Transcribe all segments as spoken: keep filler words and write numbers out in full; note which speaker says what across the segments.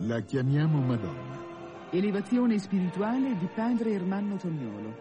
Speaker 1: La chiamiamo Madonna.
Speaker 2: Elevazione spirituale di padre Ermanno Tognolo.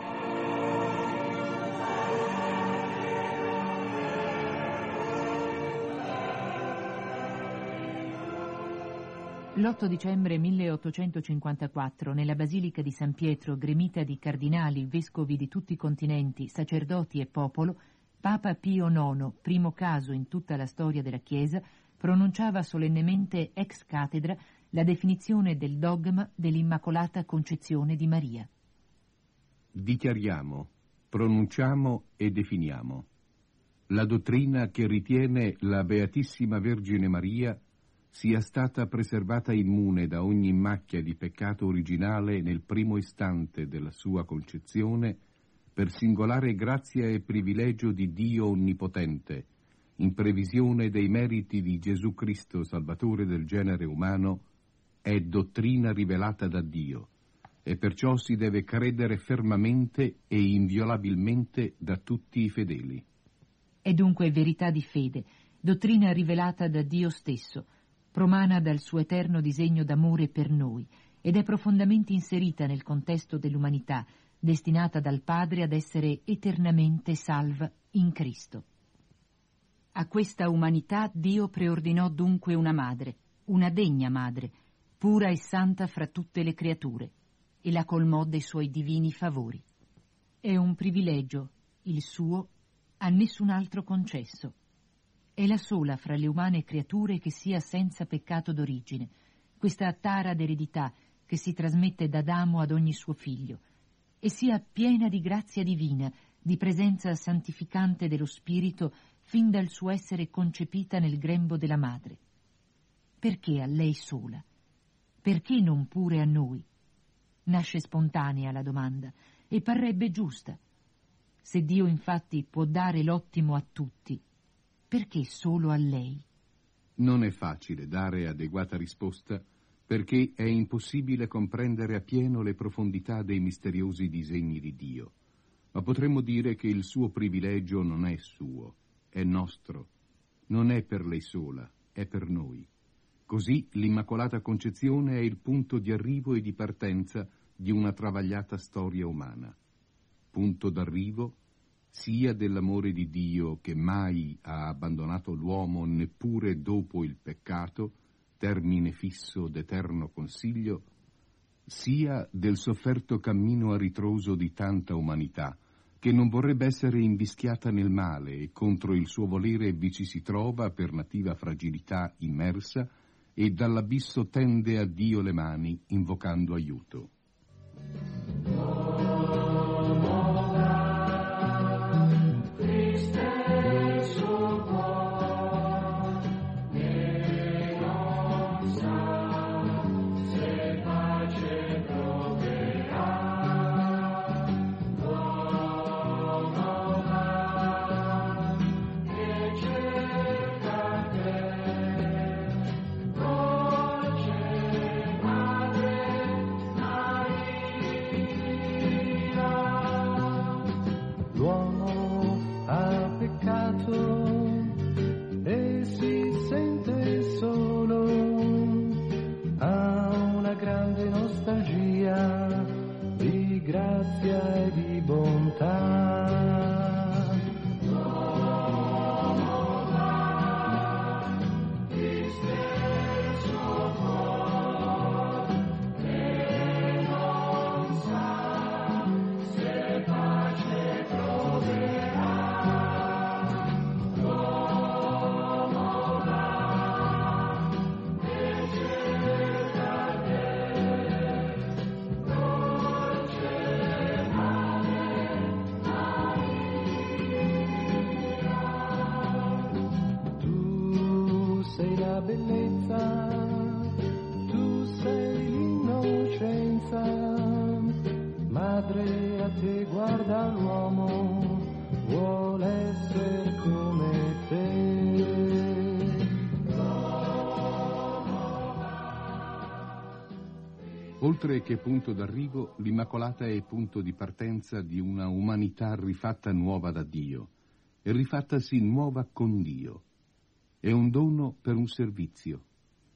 Speaker 3: L'otto dicembre milleottocentocinquantaquattro, nella Basilica di San Pietro, gremita di cardinali, vescovi di tutti i continenti, sacerdoti e popolo, Papa Pio nono, primo caso in tutta la storia della Chiesa, pronunciava solennemente ex cattedra la definizione del dogma dell'Immacolata Concezione di Maria.
Speaker 4: Dichiariamo, pronunciamo e definiamo la dottrina che ritiene la Beatissima Vergine Maria sia stata preservata immune da ogni macchia di peccato originale nel primo istante della sua concezione per singolare grazia e privilegio di Dio Onnipotente, in previsione dei meriti di Gesù Cristo, Salvatore del genere umano, è dottrina rivelata da Dio, e perciò si deve credere fermamente e inviolabilmente da tutti i fedeli.
Speaker 3: È dunque verità di fede, dottrina rivelata da Dio stesso, promana dal suo eterno disegno d'amore per noi, ed è profondamente inserita nel contesto dell'umanità, destinata dal Padre ad essere eternamente salva in Cristo. A questa umanità Dio preordinò dunque una madre, una degna madre, pura e santa fra tutte le creature, e la colmò dei suoi divini favori. È un privilegio, il suo, a nessun altro concesso. È la sola fra le umane creature che sia senza peccato d'origine, questa tara d'eredità che si trasmette da Adamo ad ogni suo figlio, e sia piena di grazia divina, di presenza santificante dello Spirito, fin dal suo essere concepita nel grembo della madre. Perché a lei sola? Perché non pure a noi? Nasce spontanea la domanda, e parrebbe giusta. Se Dio infatti può dare l'ottimo a tutti, perché solo a lei?
Speaker 4: Non è facile dare adeguata risposta, perché è impossibile comprendere appieno le profondità dei misteriosi disegni di Dio. Ma potremmo dire che il suo privilegio non è suo, è nostro. Non è per lei sola, è per noi. Così l'Immacolata Concezione è il punto di arrivo e di partenza di una travagliata storia umana. Punto d'arrivo sia dell'amore di Dio che mai ha abbandonato l'uomo neppure dopo il peccato, termine fisso d'eterno consiglio, sia del sofferto cammino a ritroso di tanta umanità, che non vorrebbe essere invischiata nel male e contro il suo volere vi ci si trova per nativa fragilità immersa e dall'abisso tende a Dio le mani invocando aiuto. Oltre che punto d'arrivo, l'Immacolata è punto di partenza di una umanità rifatta nuova da Dio, e rifattasi nuova con Dio. È un dono per un servizio.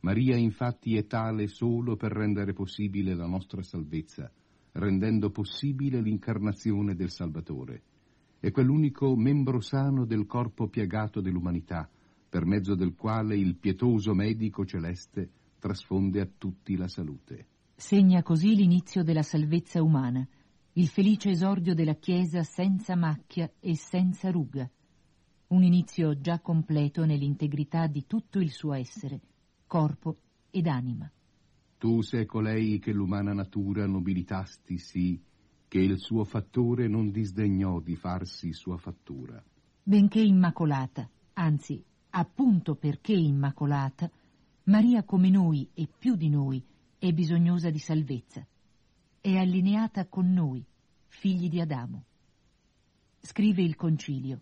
Speaker 4: Maria infatti è tale solo per rendere possibile la nostra salvezza, rendendo possibile l'incarnazione del Salvatore. È quell'unico membro sano del corpo piagato dell'umanità, per mezzo del quale il pietoso medico celeste trasfonde a tutti la salute.
Speaker 3: Segna così l'inizio della salvezza umana, il felice esordio della Chiesa senza macchia e senza ruga. Un inizio già completo nell'integrità di tutto il suo essere, corpo ed anima.
Speaker 4: Tu sei colei che l'umana natura nobilitasti sì, che il suo fattore non disdegnò di farsi sua fattura.
Speaker 3: Benché immacolata, anzi, appunto perché immacolata, Maria come noi e più di noi è bisognosa di salvezza. È allineata con noi, figli di Adamo. Scrive il Concilio.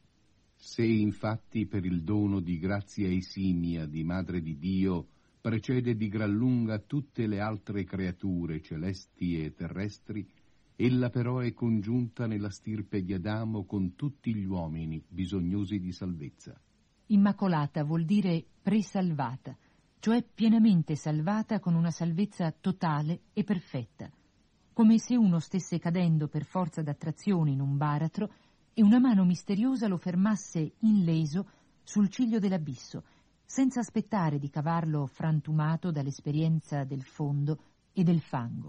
Speaker 4: Se infatti per il dono di grazia esimia di Madre di Dio precede di gran lunga tutte le altre creature celesti e terrestri, ella però è congiunta nella stirpe di Adamo con tutti gli uomini bisognosi di salvezza.
Speaker 3: Immacolata vuol dire presalvata, cioè pienamente salvata con una salvezza totale e perfetta, come se uno stesse cadendo per forza d'attrazione in un baratro e una mano misteriosa lo fermasse illeso sul ciglio dell'abisso, senza aspettare di cavarlo frantumato dall'esperienza del fondo e del fango.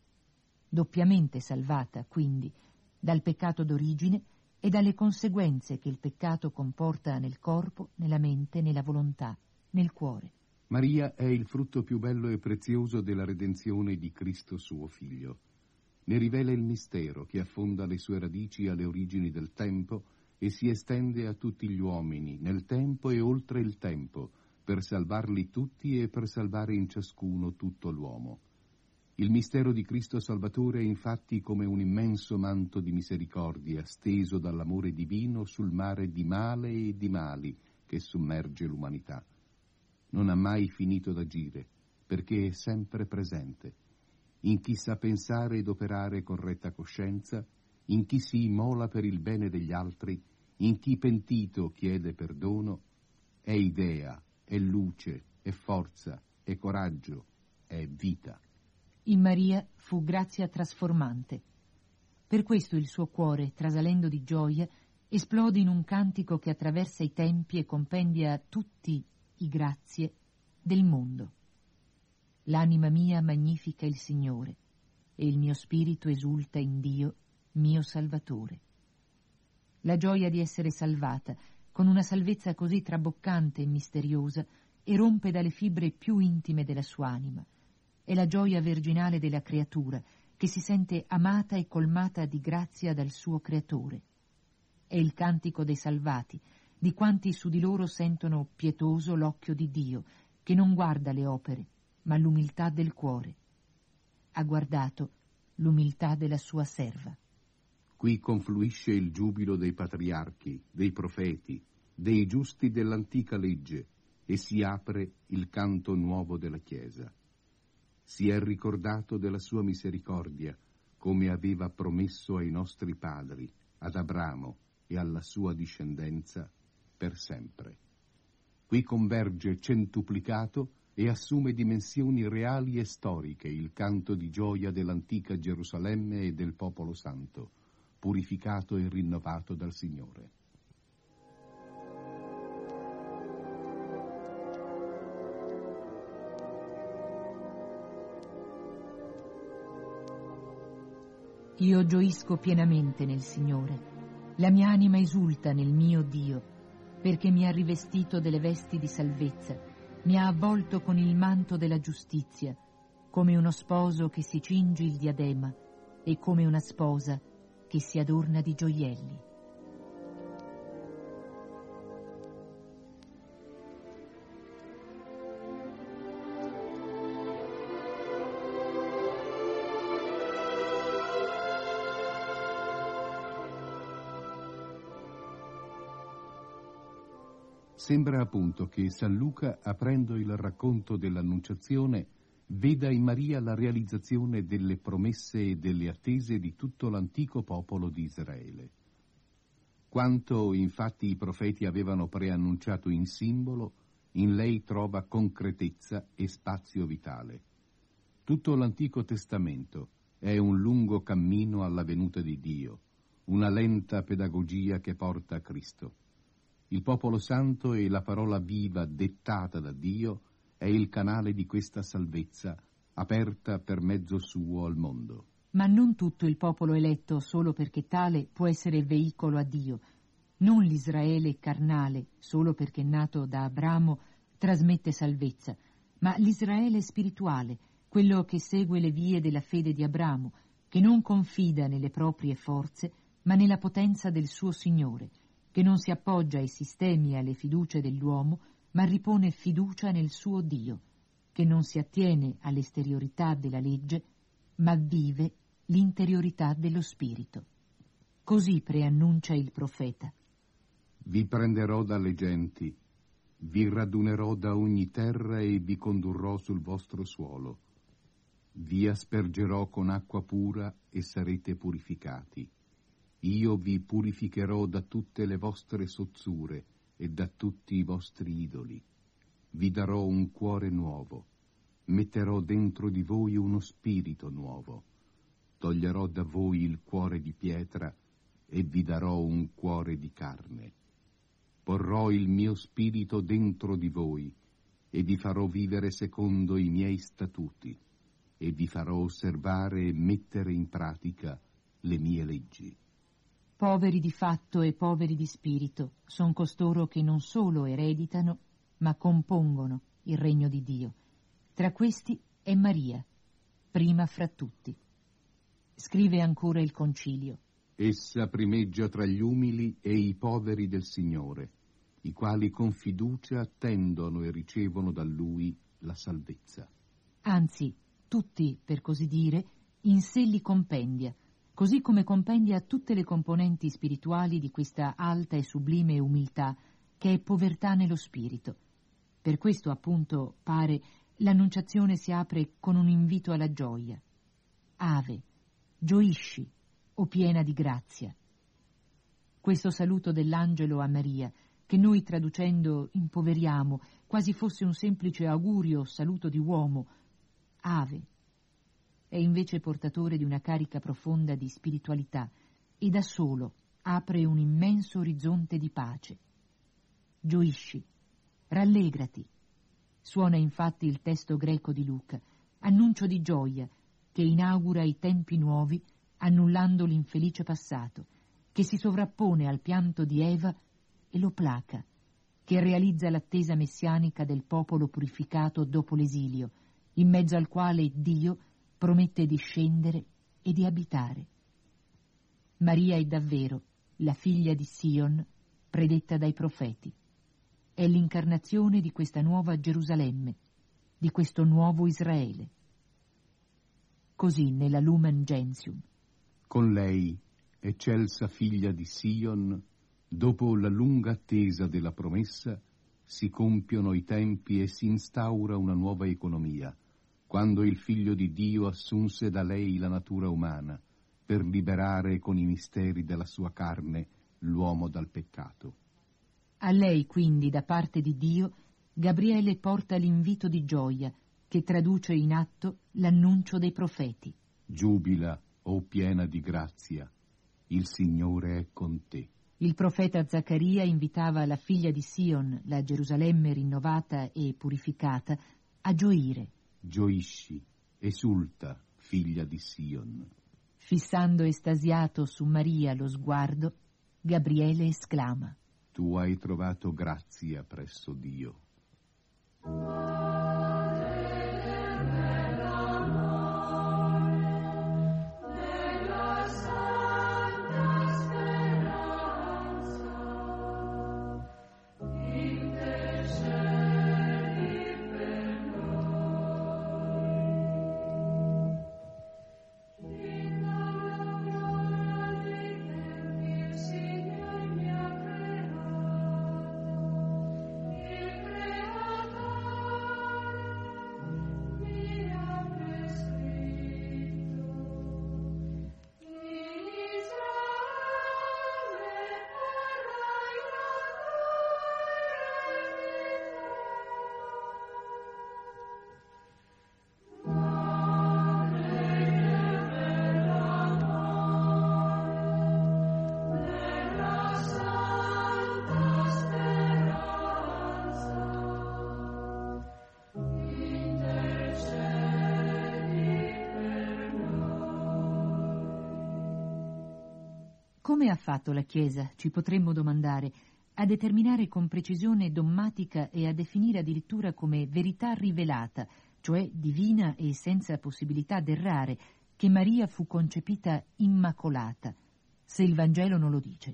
Speaker 3: Doppiamente salvata, quindi, dal peccato d'origine e dalle conseguenze che il peccato comporta nel corpo, nella mente, nella volontà, nel cuore.
Speaker 4: Maria è il frutto più bello e prezioso della redenzione di Cristo suo Figlio. Ne rivela il mistero che affonda le sue radici alle origini del tempo e si estende a tutti gli uomini, nel tempo e oltre il tempo, per salvarli tutti e per salvare in ciascuno tutto l'uomo. Il mistero di Cristo Salvatore è infatti come un immenso manto di misericordia steso dall'amore divino sul mare di male e di mali che sommerge l'umanità. Non ha mai finito d'agire, perché è sempre presente. In chi sa pensare ed operare con retta coscienza, in chi si immola per il bene degli altri, in chi pentito chiede perdono, è idea, è luce, è forza, è coraggio, è vita.
Speaker 3: In Maria fu grazia trasformante. Per questo il suo cuore, trasalendo di gioia, esplode in un cantico che attraversa i tempi e compendia tutti i grazie del mondo. L'anima mia magnifica il Signore, e il mio spirito esulta in Dio, mio Salvatore. La gioia di essere salvata, con una salvezza così traboccante e misteriosa, erompe dalle fibre più intime della sua anima. È la gioia virginale della creatura, che si sente amata e colmata di grazia dal suo Creatore. È il cantico dei salvati, di quanti su di loro sentono pietoso l'occhio di Dio, che non guarda le opere, ma l'umiltà del cuore. Ha guardato l'umiltà della sua serva.
Speaker 4: Qui confluisce il giubilo dei patriarchi, dei profeti, dei giusti dell'antica legge, e si apre il canto nuovo della Chiesa. Si è ricordato della sua misericordia, come aveva promesso ai nostri padri, ad Abramo e alla sua discendenza, per sempre. Qui converge centuplicato e assume dimensioni reali e storiche il canto di gioia dell'antica Gerusalemme e del popolo santo, purificato e rinnovato dal Signore.
Speaker 3: Io gioisco pienamente nel Signore. La mia anima esulta nel mio Dio, perché mi ha rivestito delle vesti di salvezza, mi ha avvolto con il manto della giustizia, come uno sposo che si cinge il diadema e come una sposa che si adorna di gioielli.
Speaker 4: Sembra appunto che San Luca, aprendo il racconto dell'Annunciazione, veda in Maria la realizzazione delle promesse e delle attese di tutto l'antico popolo di Israele. Quanto infatti i profeti avevano preannunciato in simbolo, in lei trova concretezza e spazio vitale. Tutto l'Antico Testamento è un lungo cammino alla venuta di Dio, una lenta pedagogia che porta a Cristo. Il popolo santo e la parola viva dettata da Dio è il canale di questa salvezza, aperta per mezzo suo al mondo.
Speaker 3: Ma non tutto il popolo eletto, solo perché tale, può essere veicolo a Dio. Non l'Israele carnale, solo perché nato da Abramo, trasmette salvezza, ma l'Israele spirituale, quello che segue le vie della fede di Abramo, che non confida nelle proprie forze, ma nella potenza del suo Signore, che non si appoggia ai sistemi e alle fiducie dell'uomo, ma ripone fiducia nel suo Dio, che non si attiene all'esteriorità della legge, ma vive l'interiorità dello spirito. Così preannuncia il profeta.
Speaker 4: Vi prenderò dalle genti, vi radunerò da ogni terra e vi condurrò sul vostro suolo. Vi aspergerò con acqua pura e sarete purificati. Io vi purificherò da tutte le vostre sozzure e da tutti i vostri idoli. Vi darò un cuore nuovo. Metterò dentro di voi uno spirito nuovo. Toglierò da voi il cuore di pietra e vi darò un cuore di carne. Porrò il mio spirito dentro di voi e vi farò vivere secondo i miei statuti e vi farò osservare e mettere in pratica le mie leggi.
Speaker 3: Poveri di fatto e poveri di spirito son costoro che non solo ereditano, ma compongono il regno di Dio. Tra questi è Maria, prima fra tutti. Scrive ancora il Concilio.
Speaker 4: Essa primeggia tra gli umili e i poveri del Signore, i quali con fiducia attendono e ricevono da Lui la salvezza.
Speaker 3: Anzi, tutti, per così dire, in sé li compendia, così come compendia tutte le componenti spirituali di questa alta e sublime umiltà, che è povertà nello spirito. Per questo, appunto, pare, l'Annunciazione si apre con un invito alla gioia. Ave, gioisci, o piena di grazia. Questo saluto dell'angelo a Maria, che noi traducendo impoveriamo, quasi fosse un semplice augurio o saluto di uomo, Ave, è invece portatore di una carica profonda di spiritualità e da solo apre un immenso orizzonte di pace. Gioisci, rallegrati. Suona infatti il testo greco di Luca, annuncio di gioia, che inaugura i tempi nuovi, annullando l'infelice passato, che si sovrappone al pianto di Eva e lo placa, che realizza l'attesa messianica del popolo purificato dopo l'esilio, in mezzo al quale Dio promette di scendere e di abitare. Maria è davvero la figlia di Sion, predetta dai profeti. È l'incarnazione di questa nuova Gerusalemme, di questo nuovo Israele. Così nella Lumen Gentium.
Speaker 4: Con lei, eccelsa figlia di Sion, dopo la lunga attesa della promessa, si compiono i tempi e si instaura una nuova economia, quando il Figlio di Dio assunse da lei la natura umana, per liberare con i misteri della sua carne l'uomo dal peccato.
Speaker 3: A lei, quindi, da parte di Dio, Gabriele porta l'invito di gioia, che traduce in atto l'annuncio dei profeti.
Speaker 4: Giubila, o piena di grazia, il Signore è con te.
Speaker 3: Il profeta Zaccaria invitava la figlia di Sion, la Gerusalemme rinnovata e purificata, a gioire.
Speaker 4: Gioisci, esulta, figlia di Sion.
Speaker 3: Fissando estasiato su Maria lo sguardo, Gabriele esclama:
Speaker 4: Tu hai trovato grazia presso Dio.
Speaker 3: Come ha fatto la Chiesa, ci potremmo domandare, a determinare con precisione dogmatica e a definire addirittura come verità rivelata, cioè divina e senza possibilità d'errare, che Maria fu concepita immacolata, se il Vangelo non lo dice?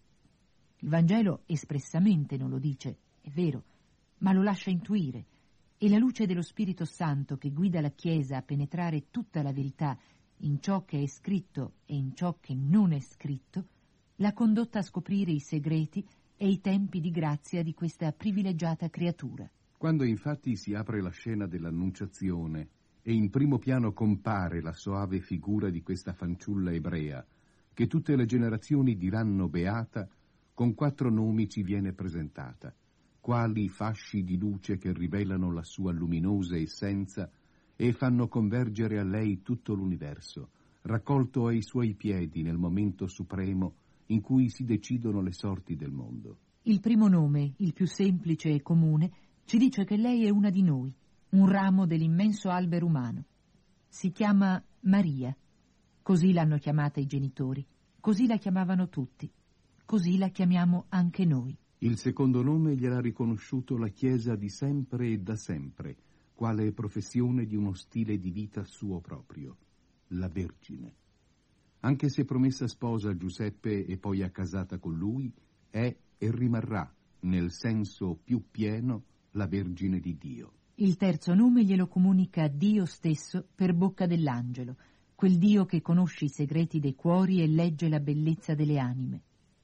Speaker 3: Il Vangelo espressamente non lo dice, è vero, ma lo lascia intuire, e la luce dello Spirito Santo che guida la Chiesa a penetrare tutta la verità in ciò che è scritto e in ciò che non è scritto, l'ha condotta a scoprire i segreti e i tempi di grazia di questa privilegiata creatura.
Speaker 4: Quando infatti si apre la scena dell'Annunciazione e in primo piano compare la soave figura di questa fanciulla ebrea, che tutte le generazioni diranno beata, con quattro nomi ci viene presentata, quali fasci di luce che rivelano la sua luminosa essenza e fanno convergere a lei tutto l'universo, raccolto ai suoi piedi nel momento supremo in cui si decidono le sorti del mondo.
Speaker 3: Il primo nome, il più semplice e comune, ci dice che lei è una di noi, un ramo dell'immenso albero umano. Si chiama Maria. Così l'hanno chiamata i genitori, così la chiamavano tutti, così la chiamiamo anche noi.
Speaker 4: Il secondo nome gliel'ha riconosciuto la Chiesa di sempre e da sempre, quale professione di uno stile di vita suo proprio, la Vergine. Anche se promessa sposa a Giuseppe e poi accasata con lui, è e rimarrà, nel senso più pieno, la Vergine di Dio.
Speaker 3: Il terzo nome glielo comunica Dio stesso per bocca dell'angelo, quel Dio che conosce i segreti dei cuori e legge la bellezza delle anime.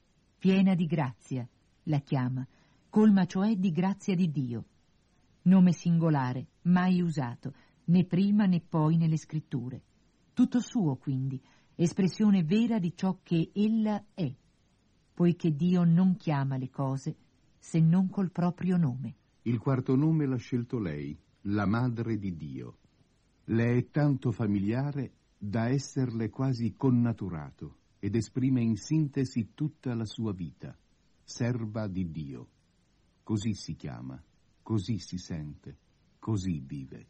Speaker 3: Piena di grazia, la chiama, colma cioè di grazia di Dio. Nome singolare, mai usato, né prima né poi nelle scritture. Tutto suo, quindi, espressione vera di ciò che ella è, poiché Dio non chiama le cose se non col proprio nome.
Speaker 4: Il quarto nome l'ha scelto lei, la Madre di Dio. Le è tanto familiare da esserle quasi connaturato ed esprime in sintesi tutta la sua vita, serva di Dio. Così si chiama, così si sente, così vive.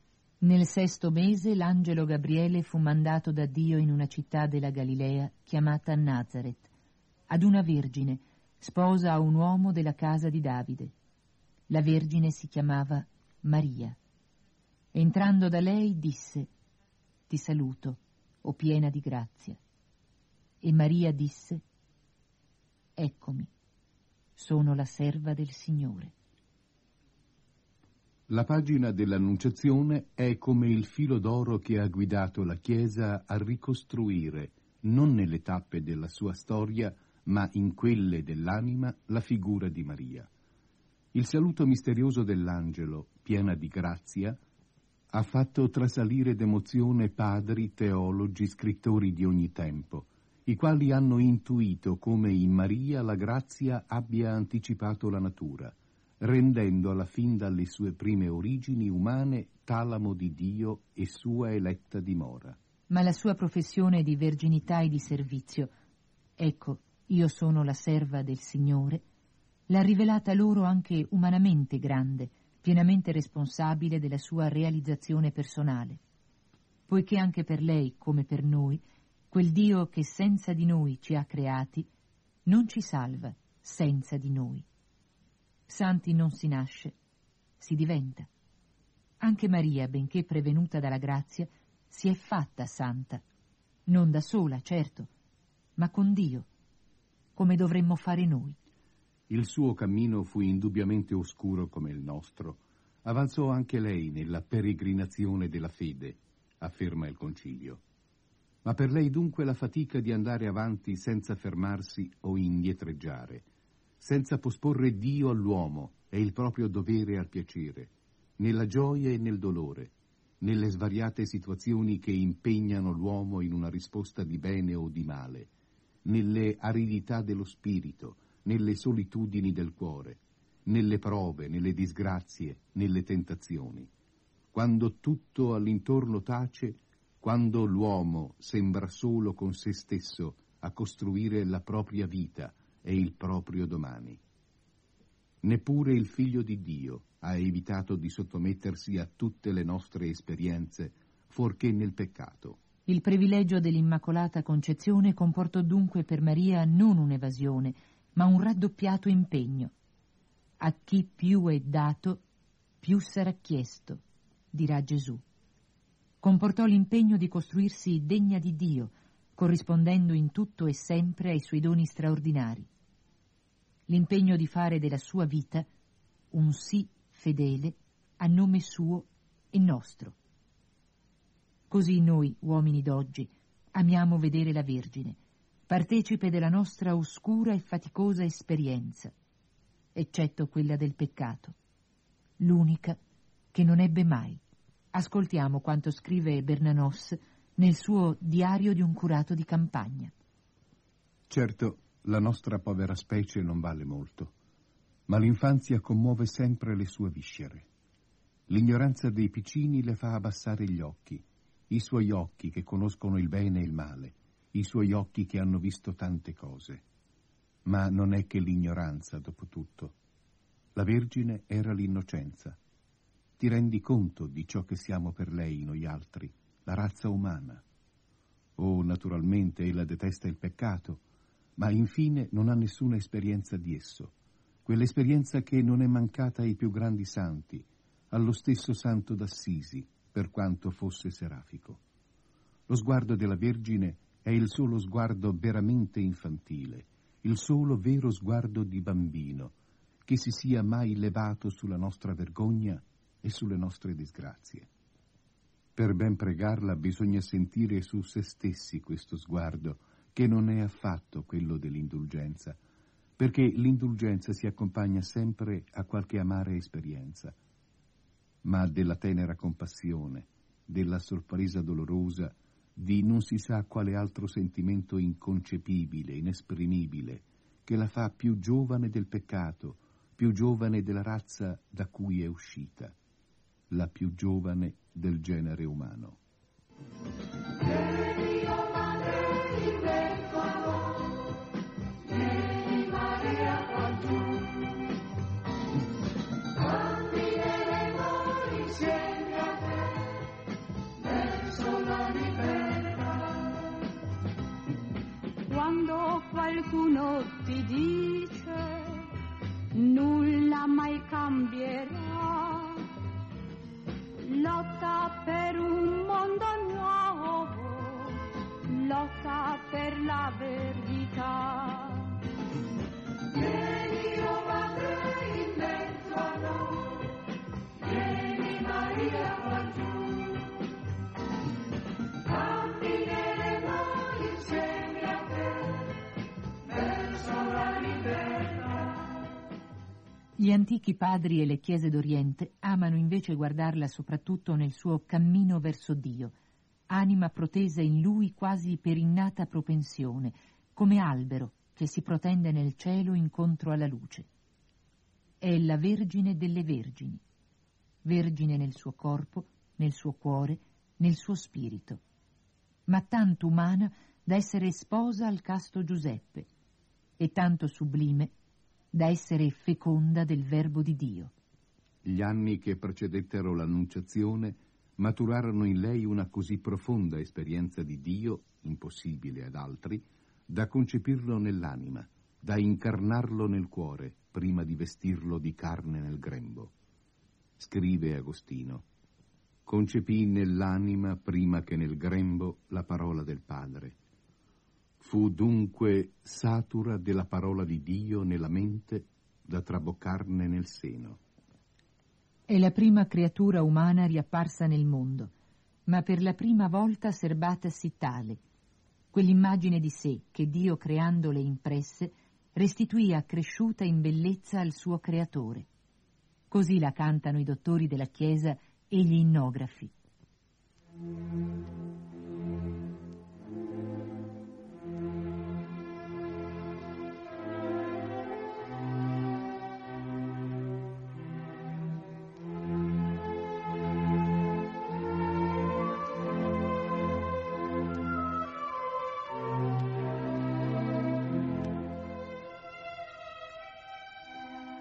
Speaker 3: Nel sesto mese l'angelo Gabriele fu mandato da Dio in una città della Galilea chiamata Nazaret, ad una vergine, sposa a un uomo della casa di Davide. La vergine si chiamava Maria. Entrando da lei disse: «Ti saluto, o piena di grazia». E Maria disse: «Eccomi, sono la serva del Signore».
Speaker 4: La pagina dell'Annunciazione è come il filo d'oro che ha guidato la Chiesa a ricostruire, non nelle tappe della sua storia, ma in quelle dell'anima, la figura di Maria. Il saluto misterioso dell'angelo, piena di grazia, ha fatto trasalire d'emozione padri, teologi, scrittori di ogni tempo, i quali hanno intuito come in Maria la grazia abbia anticipato la natura, rendendola fin dalle sue prime origini umane talamo di Dio e sua eletta dimora.
Speaker 3: Ma la sua professione di verginità e di servizio, ecco, io sono la serva del Signore, l'ha rivelata loro anche umanamente grande, pienamente responsabile della sua realizzazione personale, poiché anche per lei, come per noi, quel Dio che senza di noi ci ha creati, non ci salva senza di noi. Santi non si nasce, si diventa. Anche Maria, benché prevenuta dalla grazia, si è fatta santa, non da sola, certo, ma con Dio, come dovremmo fare noi.
Speaker 4: Il suo cammino fu indubbiamente oscuro come il nostro. Avanzò anche lei nella peregrinazione della fede, afferma il Concilio. Ma per lei dunque la fatica di andare avanti senza fermarsi o indietreggiare, senza posporre Dio all'uomo e il proprio dovere al piacere, nella gioia e nel dolore, nelle svariate situazioni che impegnano l'uomo in una risposta di bene o di male, nelle aridità dello spirito, nelle solitudini del cuore, nelle prove, nelle disgrazie, nelle tentazioni. Quando tutto all'intorno tace, quando l'uomo sembra solo con se stesso a costruire la propria vita e il proprio domani. Neppure il Figlio di Dio ha evitato di sottomettersi a tutte le nostre esperienze, fuorché nel peccato.
Speaker 3: Il privilegio dell'Immacolata Concezione comportò dunque per Maria non un'evasione, ma un raddoppiato impegno. A chi più è dato, più sarà chiesto, dirà Gesù. Comportò l'impegno di costruirsi degna di Dio, corrispondendo in tutto e sempre ai suoi doni straordinari. L'impegno di fare della sua vita un sì fedele a nome suo e nostro. Così noi, uomini d'oggi, amiamo vedere la Vergine, partecipe della nostra oscura e faticosa esperienza, eccetto quella del peccato, l'unica che non ebbe mai. Ascoltiamo quanto scrive Bernanos nel suo Diario di un curato di campagna.
Speaker 4: Certo, la nostra povera specie non vale molto, ma l'infanzia commuove sempre le sue viscere. L'ignoranza dei piccini le fa abbassare gli occhi, i suoi occhi che conoscono il bene e il male, i suoi occhi che hanno visto tante cose. Ma non è che l'ignoranza, dopo tutto. La Vergine era l'innocenza. Ti rendi conto di ciò che siamo per lei, noi altri, la razza umana? Oh, naturalmente ella detesta il peccato, ma infine non ha nessuna esperienza di esso, quell'esperienza che non è mancata ai più grandi santi, allo stesso santo d'Assisi, per quanto fosse serafico. Lo sguardo della Vergine è il solo sguardo veramente infantile, il solo vero sguardo di bambino, che si sia mai levato sulla nostra vergogna e sulle nostre disgrazie. Per ben pregarla bisogna sentire su se stessi questo sguardo, che non è affatto quello dell'indulgenza, perché l'indulgenza si accompagna sempre a qualche amara esperienza, ma della tenera compassione, della sorpresa dolorosa, di non si sa quale altro sentimento inconcepibile, inesprimibile, che la fa più giovane del peccato, più giovane della razza da cui è uscita, la più giovane del genere umano.
Speaker 5: Quando qualcuno ti dice nulla mai cambierà, lotta per un mondo nuovo, lotta per la verità. Vieni, oh Madre, in mezzo a noi, vieni Maria qua giù, cammineremo insieme a te verso la libertà.
Speaker 3: Gli antichi padri e le chiese d'Oriente amano invece guardarla soprattutto nel suo cammino verso Dio, anima protesa in lui quasi per innata propensione, come albero che si protende nel cielo incontro alla luce. È la Vergine delle Vergini, vergine nel suo corpo, nel suo cuore, nel suo spirito, ma tanto umana da essere sposa al casto Giuseppe e tanto sublime da essere feconda del Verbo di Dio.
Speaker 4: Gli anni che precedettero l'Annunciazione maturarono in lei una così profonda esperienza di Dio, impossibile ad altri, da concepirlo nell'anima, da incarnarlo nel cuore, prima di vestirlo di carne nel grembo. Scrive Agostino: concepì nell'anima prima che nel grembo la parola del Padre. Fu dunque satura della parola di Dio nella mente da traboccarne nel seno.
Speaker 3: È la prima creatura umana riapparsa nel mondo, ma per la prima volta serbatasi tale, quell'immagine di sé che Dio, creandole impresse, restituì accresciuta in bellezza al suo creatore. Così la cantano i dottori della Chiesa e gli innografi.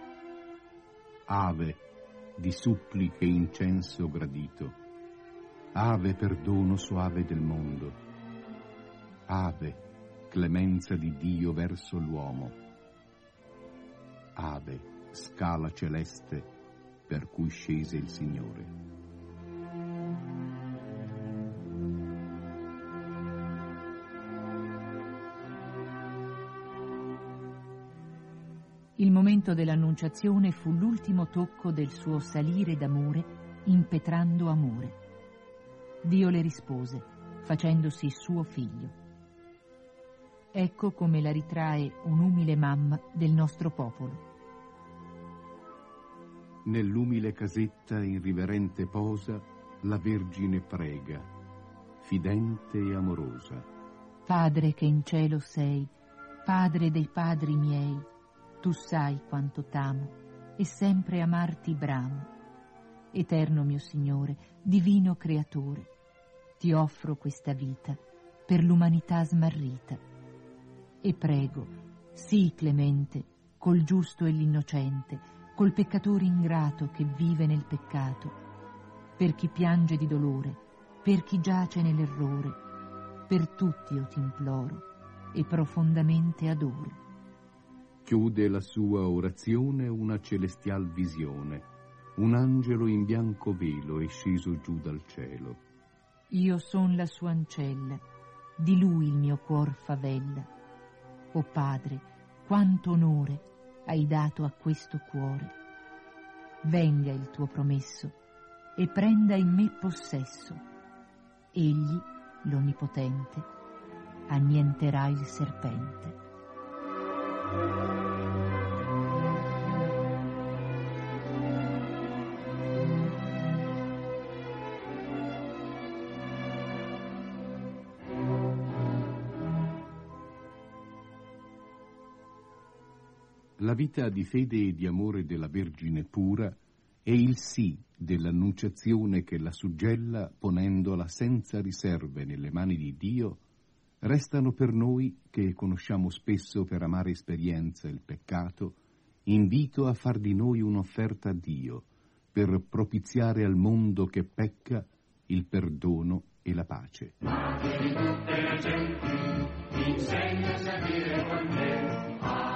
Speaker 4: Ave, di suppliche incenso gradito, Ave perdono soave del mondo. Ave clemenza di Dio verso l'uomo. Ave scala celeste per cui scese il Signore.
Speaker 3: Il momento dell'Annunciazione fu l'ultimo tocco del suo salire d'amore, impetrando amore. Dio le rispose, facendosi suo figlio. Ecco come la ritrae un'umile mamma del nostro popolo.
Speaker 4: Nell'umile casetta in riverente posa la Vergine prega, fidente e amorosa.
Speaker 3: Padre che in cielo sei, Padre dei padri miei, tu sai quanto t'amo e sempre amarti bramo. Eterno mio Signore, divino Creatore, ti offro questa vita per l'umanità smarrita. E prego, sii clemente, col giusto e l'innocente, col peccatore ingrato che vive nel peccato, per chi piange di dolore, per chi giace nell'errore, per tutti io ti imploro e profondamente adoro.
Speaker 4: Chiude la sua orazione una celestial visione. Un angelo in bianco velo è sceso giù dal cielo.
Speaker 3: Io son la sua ancella, di lui il mio cuor favella. O Padre, quanto onore hai dato a questo cuore. Venga il tuo promesso e prenda in me possesso. Egli, l'Onnipotente, annienterà il serpente.
Speaker 4: La vita di fede e di amore della Vergine pura è il sì dell'Annunciazione che la suggella, ponendola senza riserve nelle mani di Dio, restano per noi, che conosciamo spesso per amare esperienza il peccato, invito a far di noi un'offerta a Dio, per propiziare al mondo che pecca il perdono e la pace.
Speaker 5: Madre di tutte le genti, insegnaci a dire con te,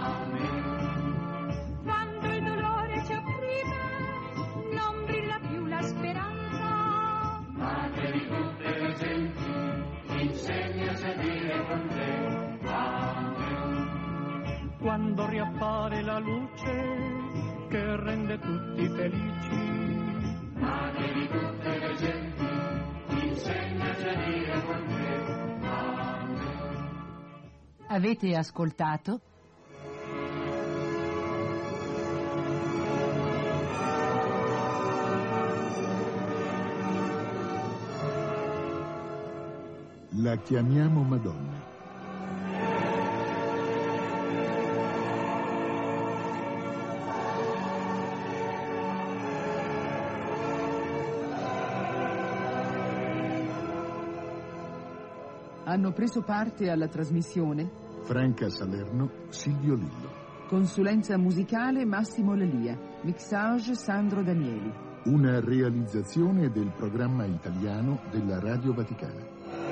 Speaker 5: Amen.
Speaker 6: Quando il dolore ci opprime, non brilla più la speranza.
Speaker 5: Madre di tutte le genti, insegnaci a dire con te, Amen.
Speaker 7: Quando riappare la luce che rende tutti felici.
Speaker 5: Madre di tutte le genti, insegnaci a dire con te, Amen.
Speaker 3: Avete ascoltato
Speaker 1: La chiamiamo Madonna.
Speaker 2: Hanno preso parte alla trasmissione
Speaker 1: Franca Salerno, Silvio Lillo.
Speaker 2: consulenza musicale Massimo Lelia, mixage Sandro Danieli.
Speaker 1: Una realizzazione del programma italiano della Radio Vaticana.